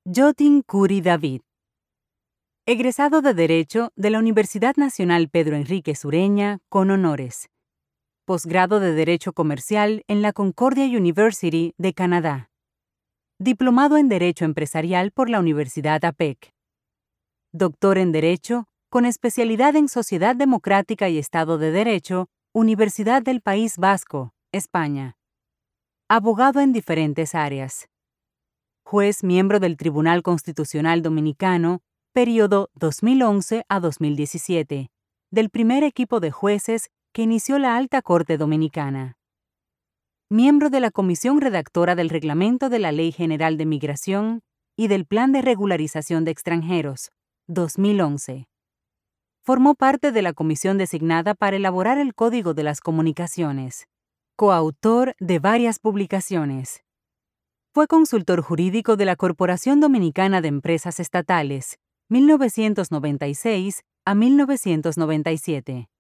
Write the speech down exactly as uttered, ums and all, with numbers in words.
Yotin Curi David. Egresado de Derecho de la Universidad Nacional Pedro Enrique Sureña, con honores. Posgrado de Derecho Comercial en la Concordia University de Canadá. Diplomado en Derecho Empresarial por la Universidad A P E C. Doctor en Derecho, con especialidad en Sociedad Democrática y Estado de Derecho, Universidad del País Vasco, España. Abogado en diferentes áreas. Juez miembro del Tribunal Constitucional Dominicano, periodo dos mil once a dos mil diecisiete, del primer equipo de jueces que inició la Alta Corte Dominicana. Miembro de la Comisión Redactora del Reglamento de la Ley General de Migración y del Plan de Regularización de Extranjeros, dos mil once. Formó parte de la comisión designada para elaborar el Código de las Comunicaciones. Coautor de varias publicaciones. Fue consultor jurídico de la Corporación Dominicana de Empresas Estatales, mil novecientos noventa y seis a mil novecientos noventa y siete.